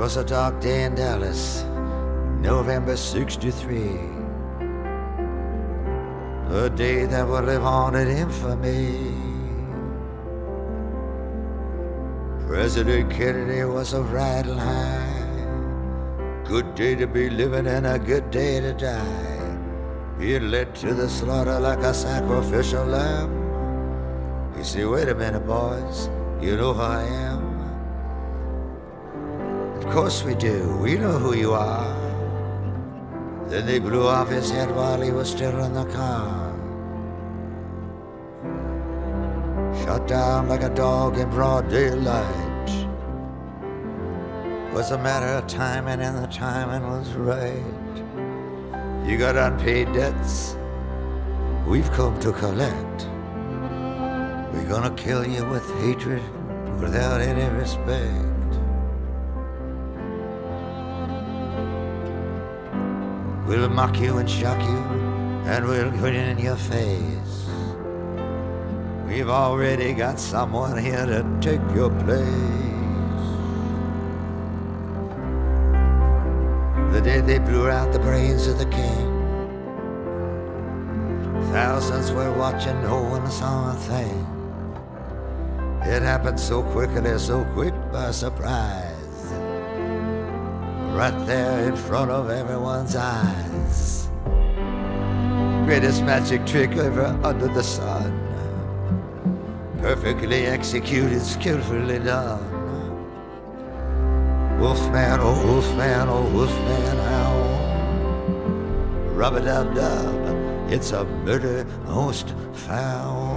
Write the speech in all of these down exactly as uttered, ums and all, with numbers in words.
'Twas a dark day in Dallas, November sixty-three, the day that would live on in infamy. President Kennedy was a riding high. Good day to be living and a good day to die. He led to the slaughter like a sacrificial lamb. You see, wait a minute, boys, you know who I am? Of course we do, we know who you are. Then they blew off his head while he was still in the car. Shot down like a dog in broad daylight. Was a matter of timing, and the timing was right. You got unpaid debts, we've come to collect. We're gonna kill you with hatred without any respect. We'll mock you and shock you, and we'll grin in your face. We've already got someone here to take your place. The day they blew out the brains of the king, thousands were watching, no one saw a thing. It happened so quickly, so quick by surprise, right there in front of everyone's eyes. Greatest magic trick ever under the sun, perfectly executed, skillfully done. Wolfman, oh wolfman, oh wolfman, howl. Rub-a-dub-dub, it's a murder most foul.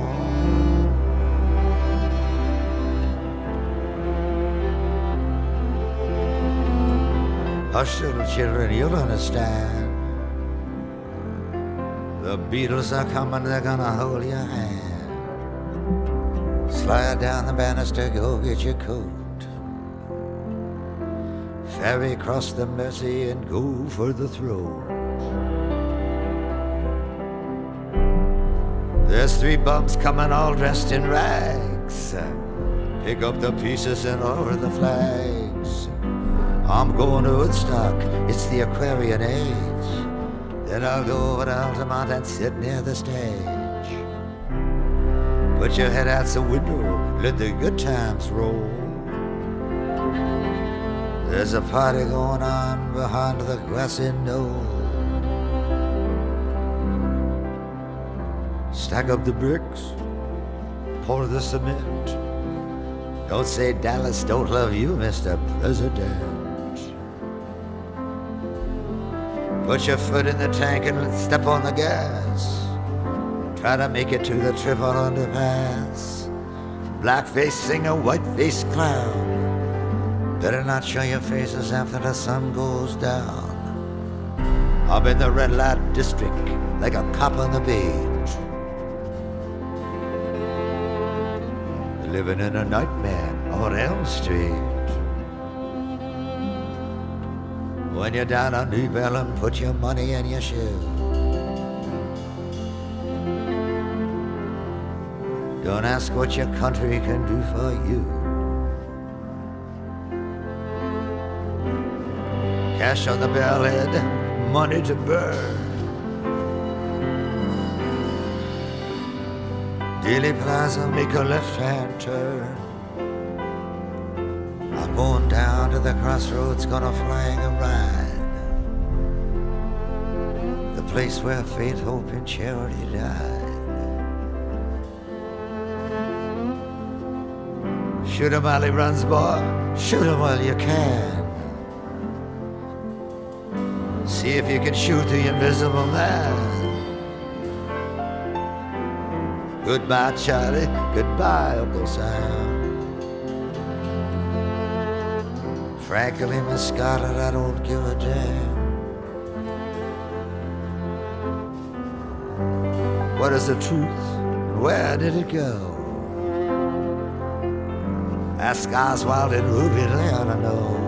Hush, little children, you'll understand. The Beatles are coming, they're gonna hold your hand. Slide down the banister, go get your coat. Ferry across the Mersey and go for the throat. There's three bums coming all dressed in rags. Pick up the pieces and lower the flags. I'm going to Woodstock, it's the Aquarian age. Then I'll go over to Altamont and sit near the stage. Put your head out the window, let the good times roll. There's a party going on behind the grassy knoll. Stack up the bricks, pour the cement. Don't say Dallas don't love you, Mister President. Put your foot in the tank and step on the gas. Try to make it to the triple underpass. Blackface singer, white-faced clown. Better not show your faces after the sun goes down. I'm in the red light district like a cop on the beat, living in a nightmare on Elm Street. When you're down on New Bellum, put your money in your shoe. Don't ask what your country can do for you. Cash on the bellhead, money to burn. Dealey Plaza, make a left-hand turn. I'm going down to the crossroads, gonna flag a ride. The place where faith, hope, and charity died. Shoot him while he runs, boy. Shoot him while you can. See if you can shoot the invisible man. Goodbye, Charlie. Goodbye, Uncle Sam. Frankly, Miss Scarlett, I don't give a damn. What is the truth? Where did it go? Ask Oswald and Ruby, they ought to know.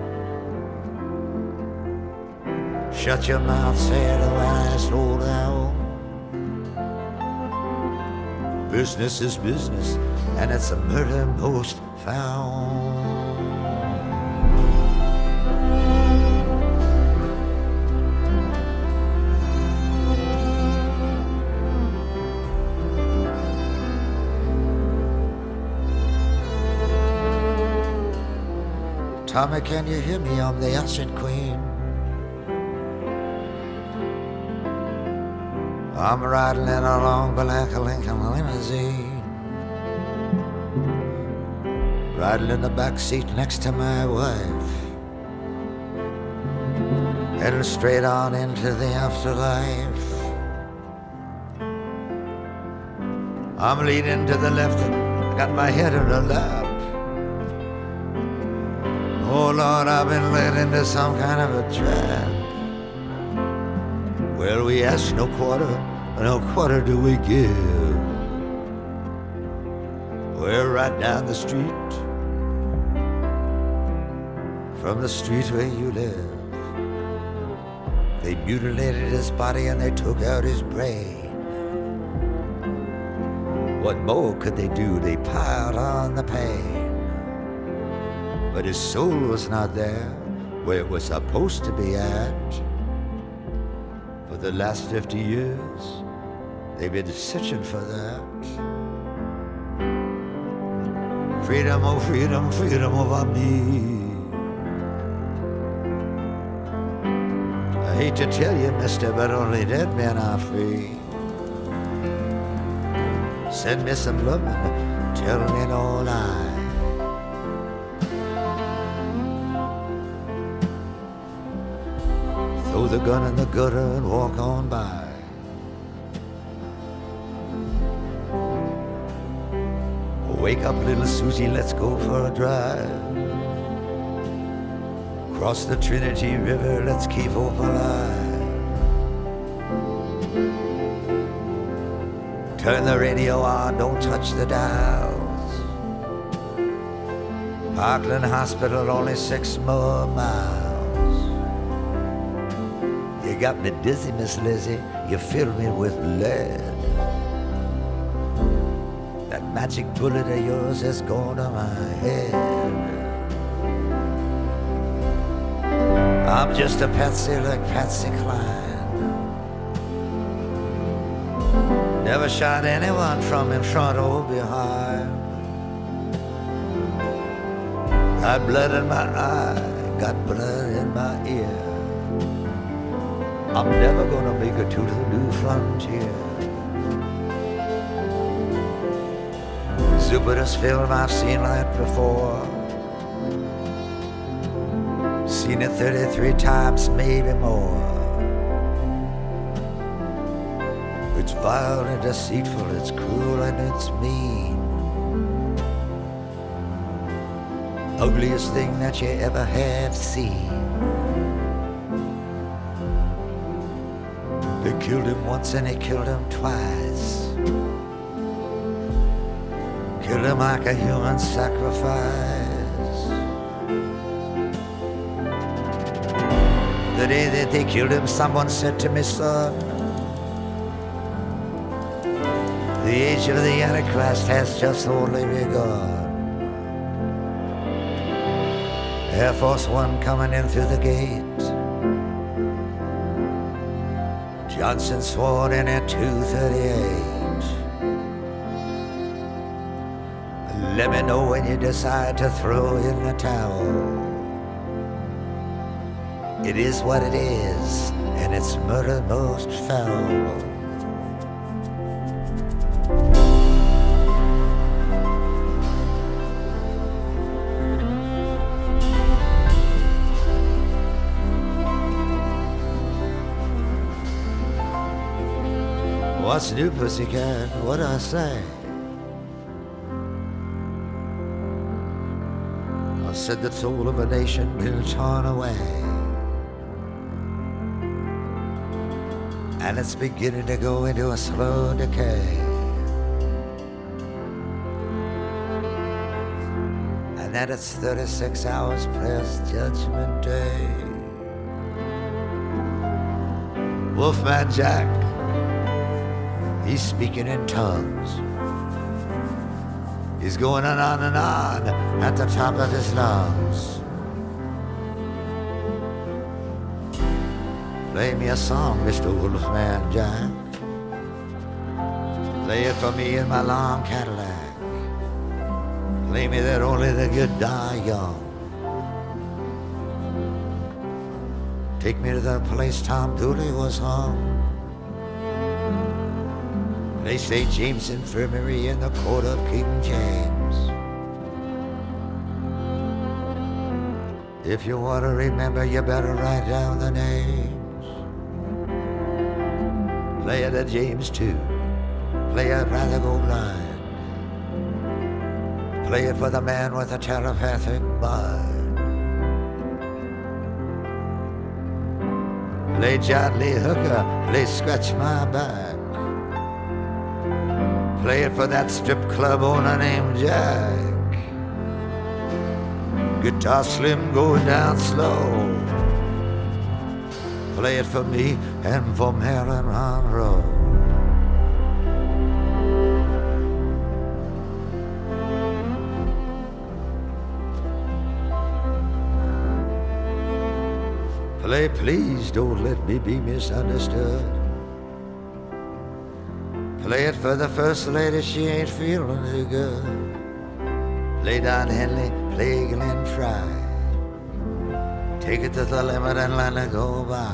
Shut your mouth, say it when I slow down. Business is business, and it's a murder most found. Tommy, can you hear me? I'm the Acid Queen. I'm riding in a long black Lincoln limousine, riding in the back seat next to my wife, heading straight on into the afterlife. I'm leaning to the left and got my head in her lap. Oh Lord, I've been led into some kind of a trap. Well, we ask no quarter, no quarter do we give. We're right down the street from the street where you live. They mutilated his body and they took out his brain. What more could they do? They piled on the pain. But his soul was not there where it was supposed to be at. For the last fifty years, they've been searching for that. Freedom, oh freedom, freedom over me. I hate to tell you, mister, but only dead men are free. Send me some love, tell me no lie. Throw the gun in the gutter and walk on by. Wake up, little Susie, let's go for a drive. Cross the Trinity River, let's keep hope alive. Turn the radio on, don't touch the dials. Parkland Hospital, only six more miles. You got me dizzy, Miss Lizzie, you fill me with lead. That magic bullet of yours has gone to my head. I'm just a patsy like Patsy Cline. Never shot anyone from in front or behind. Got blood in my eye, got blood in my ear. I'm never gonna make it to the new frontier. Stupidest film I've seen like before. Seen it thirty-three times, maybe more. It's vile and deceitful, it's cruel and it's mean. Ugliest thing that you ever have seen. They killed him once and they killed him twice. Killed him like a human sacrifice. The day that they killed him, someone said to me, son, the age of the Antichrist has just only begun. Air Force One coming in through the gate. Johnson sworn in at two thirty-eight. Let me know when you decide to throw in the towel. It is what it is, and it's murder most foul. What's new, pussycat? What'd I say? I said the soul of a nation been torn away, and it's beginning to go into a slow decay. And that it's thirty-six hours past Judgment Day. Wolfman Jack, he's speaking in tongues. He's going on and on at the top of his lungs. Play me a song, Mister Wolfman Jack. Play it for me in my long Cadillac. Play me that only the good die young. Take me to the place Tom Dooley was hung. Play Saint James Infirmary in the court of King James. If you want to remember, you better write down the names. Play it at James too. Play it Rather Go Blind. Play it for the man with a telepathic mind. Play John Lee Hooker, play Scratch My Back. Play it for that strip club owner named Jack. Guitar Slim going down slow. Play it for me and for Marilyn Monroe. Play Please Don't Let Me Be Misunderstood. Play it for the first lady, she ain't feeling too good. Play Don Henley, play Glenn Fry. Take it to the limit and let it go by.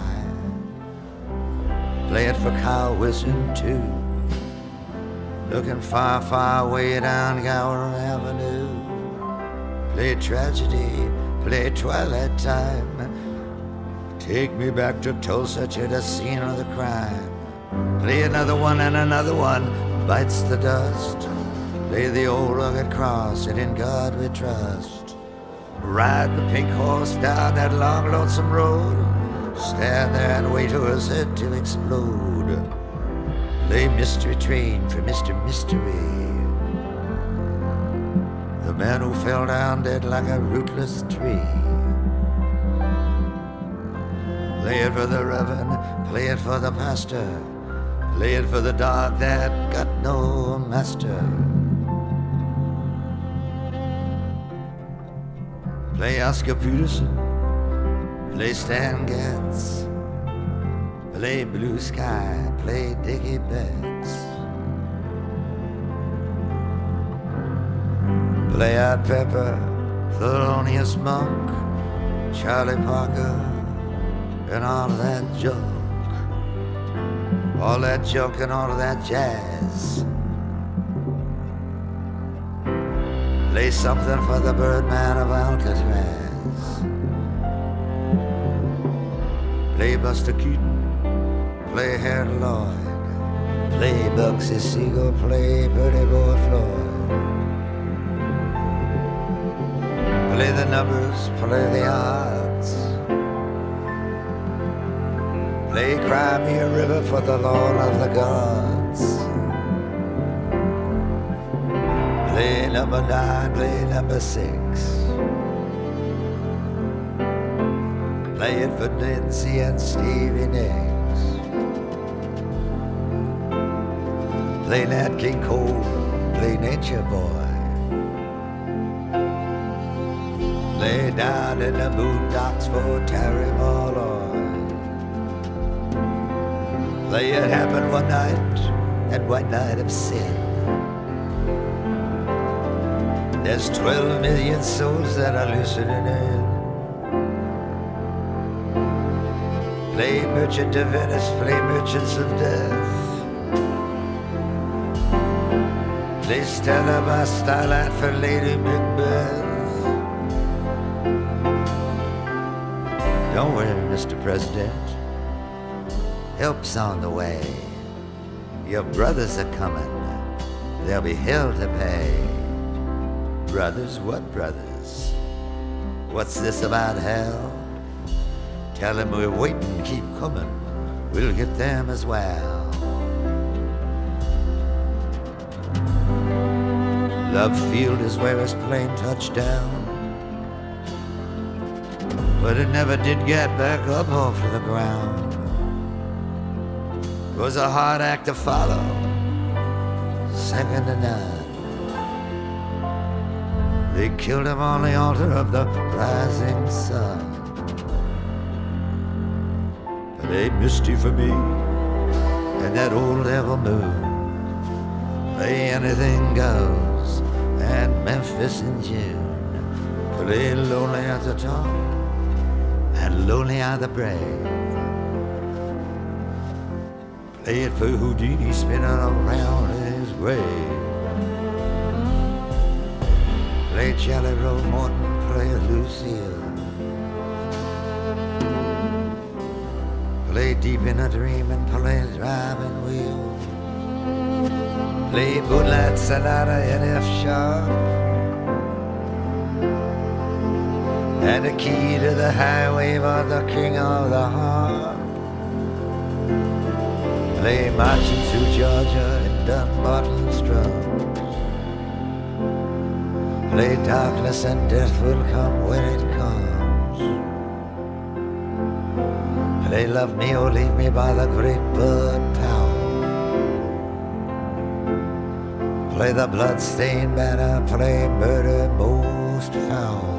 Play it for Kyle Wilson too. Looking far, far way down Gower Avenue. Play Tragedy, play Twilight Time. Take me back to Tulsa, to the scene of the crime. Play another one and another one bites the dust. Play the old rugged cross and in God we trust. Ride the pink horse down that long lonesome road. Stand there and wait for his head to explode. Play Mystery Train for Mister Mystery, the man who fell down dead like a rootless tree. Play it for the reverend, play it for the pastor. Play it for the dog that got no master. Play Oscar Peterson, play Stan Getz. Play Blue Sky, play Dickie Betts. Play Art Pepper, Thelonious Monk, Charlie Parker, and all of that junk. All that junk and all of that jazz. Play something for the Birdman of Alcatraz. Play Buster Keaton, play Harold Lloyd. Play Bugsy Siegel, play Pretty Boy Floyd. Play the numbers, play the odds. Play Cry Me a River for the Lord of the Gods. Play number nine, play number six. Play it for Nancy and Stevie Nicks. Play Nat King Cole, play Nature Boy. Play down in the boondocks for Terry Malloy. Play It Happened One Night and One Night of Sin. There's twelve million souls that are listening in. Play Merchant of Venice, play Merchants of Death. Play Stella by Starlight for Lady Macbeth. Don't worry, Mister President. Help's on the way. Your brothers are coming. There'll be hell to pay. Brothers, what brothers? What's this about hell? Tell them we're waiting, keep coming. We'll get them as well. Love Field is where his plane touched down, but it never did get back up off the ground. It was a hard act to follow, second to none. They killed him on the altar of the rising sun. But they misty for me and that old devil moon. Play Anything Goes and Memphis in June. Play Lonely at the Top and lonely are the brave. Play it for Houdini spinning around his grave. Play Jelly Roll Morton, play Lucille. Play Deep in a Dream and play Driving Wheel. Play Moonlight Sonata in F sharp. And the key to the highway for the king of the harp. Play Marching Through Georgia in Dunbarton strums. Play Darkness and Death Will Come When It Comes. Play Love Me or Leave Me by the Great Bud Powell. Play the blood-stained banner, play Murder Most Foul.